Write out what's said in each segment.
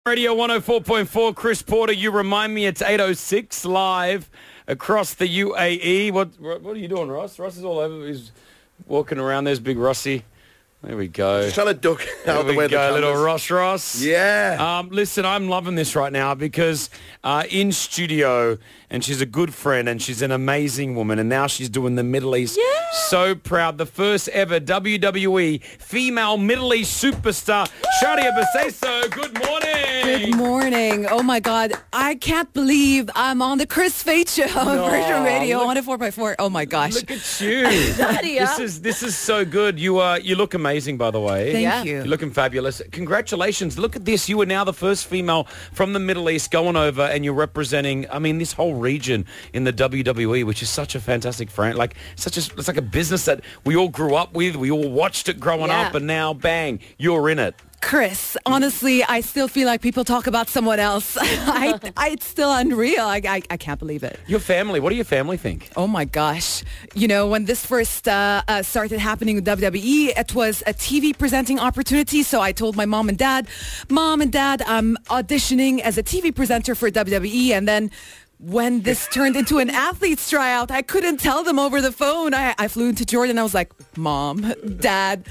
Radio 104.4, Chris Porter, you remind me it's 8:06 live across the UAE. What are you doing, Ross? Ross is all over. He's walking around. There's big Rossi. There we go. Just trying to duck out the way. There we go, little Ross. Yeah. Listen, I'm loving this right now because in studio, and she's a good friend and she's an amazing woman, and now she's doing the Middle East. Yeah. So proud. The first ever WWE female Middle East superstar, Shadia Baseso. Good morning. Good morning. Oh, my God. I can't believe I'm on the Chris Fate Show on Virgin Radio 104.4. Oh, my gosh. Look at you. Shadia. This is so good. You look amazing, by the way. Thank you. You're looking fabulous. Congratulations. Look at this. You are now the first female from the Middle East going over, and you're representing, this whole region in the WWE, which is such a fantastic friend. It's like a business that we all grew up with. We all watched it growing up, and now, bang, you're in it. Chris, honestly, I still feel like people talk about someone else. It's still unreal. I can't believe it. Your family, what do your family think? Oh, my gosh. You know, when this first started happening with WWE, it was a TV presenting opportunity. So I told my mom and dad, I'm auditioning as a TV presenter for WWE. And then when this turned into an athlete's tryout, I couldn't tell them over the phone. I flew into Jordan. I was like, Mom, Dad,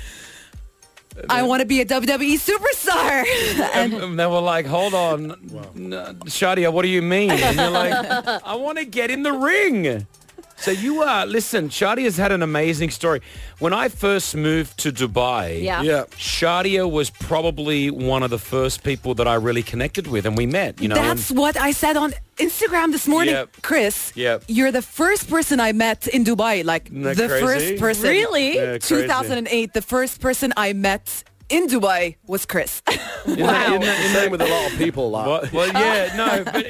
I want to be a WWE superstar. And they were like, hold on, Shadia, what do you mean? And you're like, I want to get in the ring. So listen, Shadia's had an amazing story. When I first moved to Dubai, Shadia was probably one of the first people that I really connected with, and we met, That's what I said on Instagram this morning. Yep. Chris, Yep. You're the first person I met in Dubai, crazy? first person. Really? Yeah, crazy. 2008, the first person I met in Dubai was Chris. Wow. Same with a lot of people. Well, yeah, no, but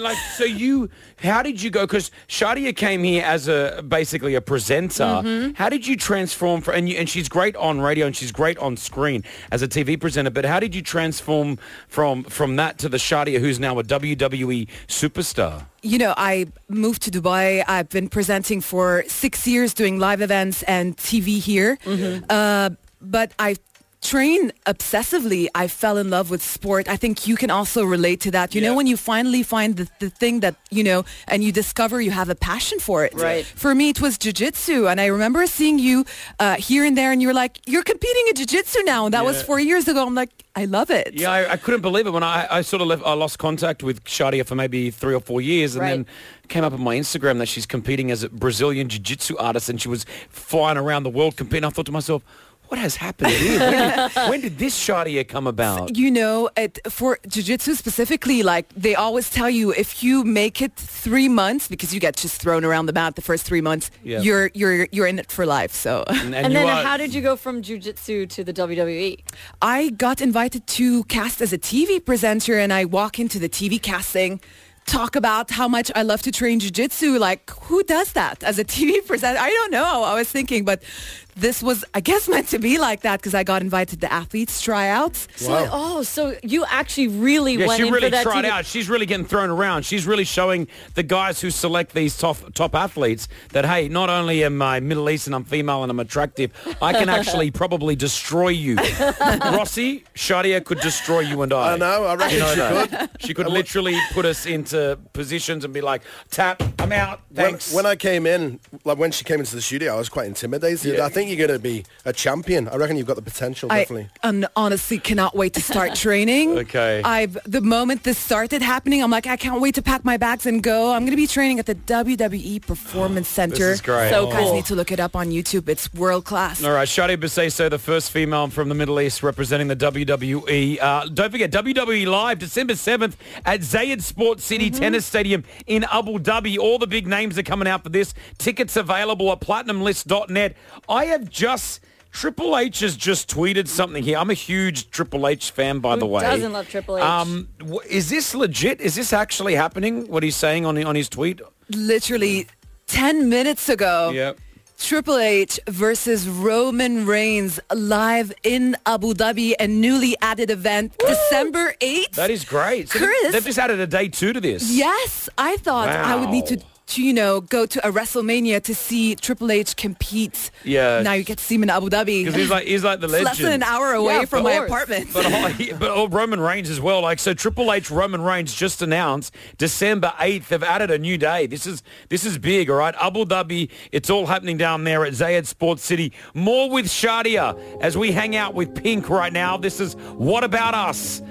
how did you go? Because Shadia came here as basically a presenter. Mm-hmm. How did you transform? And she's great on radio and she's great on screen as a TV presenter. But how did you transform from that to the Shadia who's now a WWE superstar? I moved to Dubai. I've been presenting for 6 years, doing live events and TV here. Mm-hmm. But I train obsessively. I fell in love with sport. I think you can also relate to that. You know, when you finally find the thing that, and you discover you have a passion for it. Right. For me, it was jiu-jitsu. And I remember seeing you here and there, and you're like, you're competing in jiu-jitsu now. And that was 4 years ago. I'm like, I love it. Yeah, I couldn't believe it when I sort of I lost contact with Shadia for maybe 3 or 4 years, and then came up on my Instagram that she's competing as a Brazilian jiu-jitsu artist, and she was flying around the world competing. I thought to myself, what has happened here? When did this Shadia come about? For jiu-jitsu specifically, they always tell you if you make it 3 months, because you get just thrown around the mat the first 3 months, you're in it for life. So. And then how did you go from jiu-jitsu to the WWE? I got invited to cast as a TV presenter, and I walk into the TV casting, talk about how much I love to train jiu-jitsu. Like, who does that as a TV presenter? I don't know. I was thinking, but this was, I guess, meant to be like that because I got invited to athletes tryouts. So you actually really went in for that. She really tried out. She's really getting thrown around. She's really showing the guys who select these top athletes that, hey, not only am I Middle Eastern, I'm female and I'm attractive, I can actually probably destroy you. Rossi, Shadia could destroy you and I. I know. I reckon she could. She could literally put us into positions and be like, tap, I'm out, thanks. When I came in, when she came into the studio, I was quite intimidated. I think you're going to be a champion. I reckon you've got the potential, definitely. I honestly cannot wait to start training. Okay. The moment this started happening, I'm like, I can't wait to pack my bags and go. I'm going to be training at the WWE Performance Center. This is great. So You guys need to look it up on YouTube. It's world class. All right, Shadia Baseso, the first female from the Middle East representing the WWE. Don't forget, WWE Live, December 7th at Zayed Sports City Tennis Stadium in Abu Dhabi. All the big names are coming out for this. Tickets available at platinumlist.net. Triple H has just tweeted something here. I'm a huge Triple H fan, by the way. Who doesn't love Triple H? Is this legit? Is this actually happening, what he's saying on his tweet? Literally 10 minutes ago. Yep. Triple H versus Roman Reigns live in Abu Dhabi, a newly added event, December 8th. That is great. So Chris, they've just added a day 2 to this. Yes, I thought I would need to to, go to a WrestleMania to see Triple H compete. Yeah. Now you get to see him in Abu Dhabi. Because he's like the It's legend. less than an hour away from my apartment. But Roman Reigns as well. So Triple H, Roman Reigns just announced December 8th. They've added a new day. This is big, all right? Abu Dhabi, it's all happening down there at Zayed Sports City. More with Shadia as we hang out with Pink right now. This is What About Us?